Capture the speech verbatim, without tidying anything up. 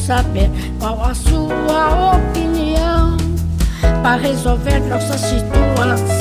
saber qual a sua opinião para resolver nossa situação.